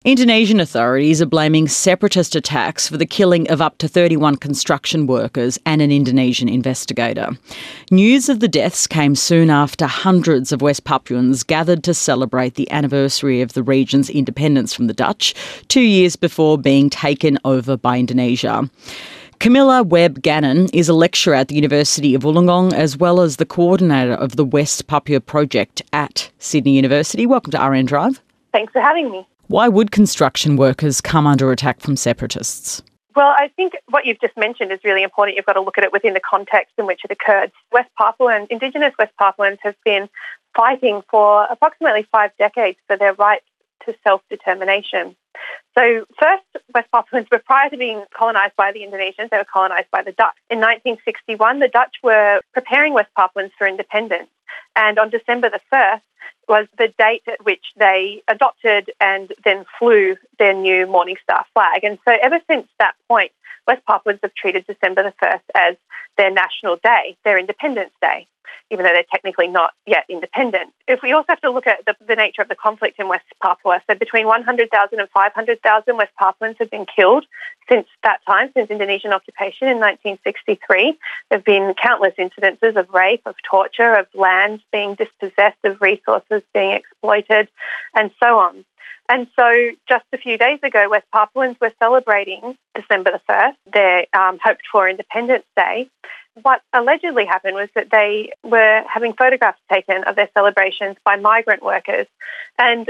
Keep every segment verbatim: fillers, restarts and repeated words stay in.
Indonesian authorities are blaming separatist attacks for the killing of up to thirty-one construction workers and an Indonesian investigator. News of the deaths came soon after hundreds of West Papuans gathered to celebrate the anniversary of the region's independence from the Dutch, two years before being taken over by Indonesia. Camilla Webb Gannon is a lecturer at the University of Wollongong as well as the coordinator of the West Papua project at Sydney University. Welcome to R N Drive. Thanks for having me. Why would construction workers come under attack from separatists? Well, I think what you've just mentioned is really important. You've got to look at it within the context in which it occurred. West Papuans, Indigenous West Papuans have been fighting for approximately five decades for their right to self-determination. So first, West Papuans were, prior to being colonised by the Indonesians, they were colonised by the Dutch. In nineteen sixty-one, the Dutch were preparing West Papuans for independence. And on December the first was the date at which they adopted and then flew their new Morning Star flag. And so ever since that point, West Papuans have treated December the first as their national day, their Independence Day, even though they're technically not yet independent. If we also have to look at the, the nature of the conflict in West Papua, so between one hundred thousand and five hundred thousand West Papuans have been killed since that time, since Indonesian occupation in nineteen sixty-three. There have been countless incidences of rape, of torture, of land being dispossessed, of resources being exploited, and so on. And so just a few days ago, West Papuans were celebrating December the first, their um, hoped-for Independence Day. What allegedly happened was that they were having photographs taken of their celebrations by migrant workers. And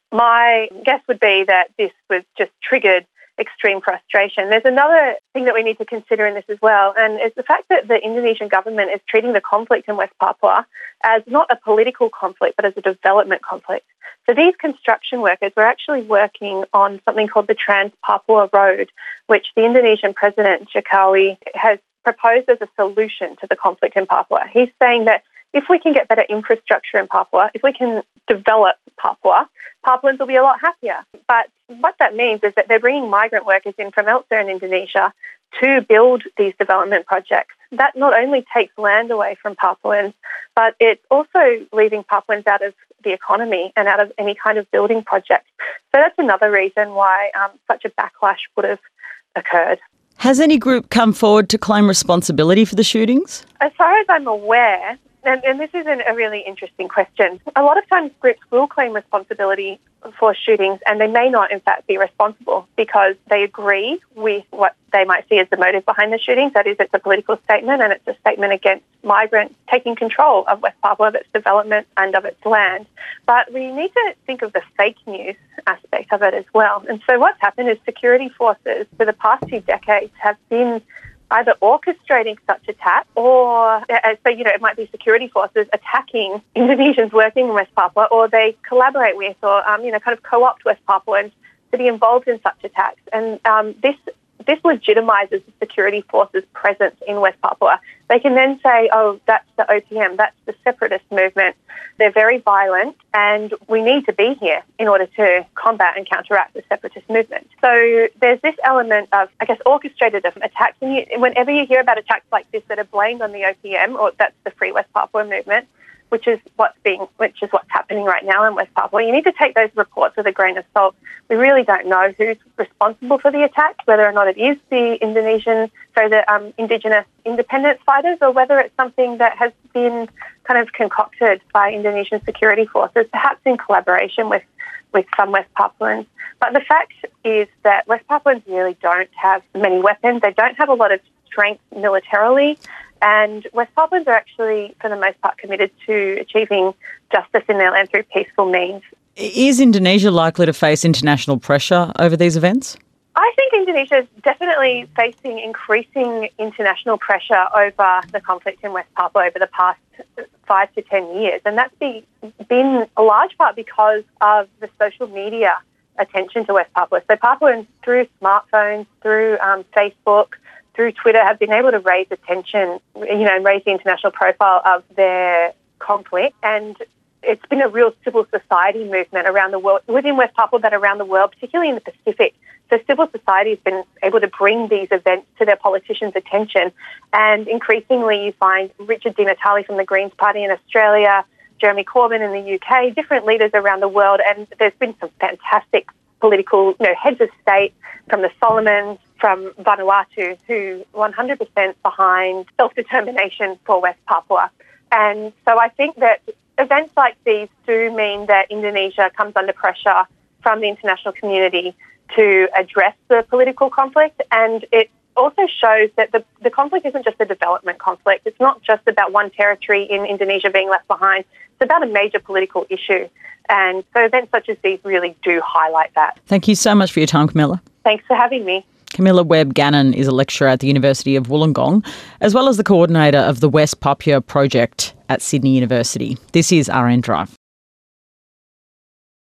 my guess would be that this was just triggered extreme frustration. There's another thing that we need to consider in this as well, and it's the fact that the Indonesian government is treating the conflict in West Papua as not a political conflict, but as a development conflict. So these construction workers were actually working on something called the Trans-Papua Road, which the Indonesian president, Jokowi, has proposed as a solution to the conflict in Papua. He's saying that if we can get better infrastructure in Papua, if we can develop Papua, Papuans will be a lot happier. But what that means is that they're bringing migrant workers in from elsewhere in Indonesia to build these development projects. That not only takes land away from Papuans, but it's also leaving Papuans out of the economy and out of any kind of building project. So that's another reason why um, such a backlash would have occurred. Has any group come forward to claim responsibility for the shootings? As far as I'm aware, and, and this is an, a really interesting question, a lot of times groups will claim responsibility for shootings and they may not in fact be responsible because they agree with what they might see as the motive behind the shootings. That is, it's a political statement and it's a statement against migrants taking control of West Papua, of its development and of its land. But we need to think of the fake news aspect of it as well. And so what's happened is security forces for the past two decades have been either orchestrating such attacks or, uh, so, you know, it might be security forces attacking Indonesians working in West Papua, or they collaborate with or, um, you know, kind of co-opt West Papuans to be involved in such attacks. And um, this this legitimises the security forces' presence in West Papua. They can then say, oh, that's the O P M, that's the separatist movement. They're very violent and we need to be here in order to combat and counteract the separatist movement. So there's this element of, I guess, orchestrated attacks. And you, whenever you hear about attacks like this that are blamed on the O P M, or that's the Free West Papua movement, which is what's being, which is what's happening right now in West Papua, you need to take those reports with a grain of salt. We really don't know who's responsible for the attack, whether or not it is the Indonesian, so the um, Indigenous independence fighters, or whether it's something that has been kind of concocted by Indonesian security forces, perhaps in collaboration with, with some West Papuans. But the fact is that West Papuans really don't have many weapons. They don't have a lot of strength militarily. And West Papuans are actually, for the most part, committed to achieving justice in their land through peaceful means. Is Indonesia likely to face international pressure over these events? I think Indonesia is definitely facing increasing international pressure over the conflict in West Papua over the past five to ten years. And that's be, been a large part because of the social media attention to West Papua. So Papuans, through smartphones, through um, Facebook, through Twitter, have been able to raise attention, you know, and raise the international profile of their conflict. And it's been a real civil society movement around the world, within West Papua, but around the world, particularly in the Pacific. So civil society has been able to bring these events to their politicians' attention. And increasingly you find Richard Di Natale from the Greens Party in Australia, Jeremy Corbyn in the U K, different leaders around the world. And there's been some fantastic political, you know, heads of state from the Solomons, from Vanuatu, who one hundred percent behind self-determination for West Papua. And so I think that events like these do mean that Indonesia comes under pressure from the international community to address the political conflict, and it also shows that the, the conflict isn't just a development conflict. It's not just about one territory in Indonesia being left behind. It's about a major political issue. And so events such as these really do highlight that. Thank you so much for your time, Camilla. Thanks for having me. Camilla Webb-Gannon is a lecturer at the University of Wollongong, as well as the coordinator of the West Papua project at Sydney University. This is R N Drive.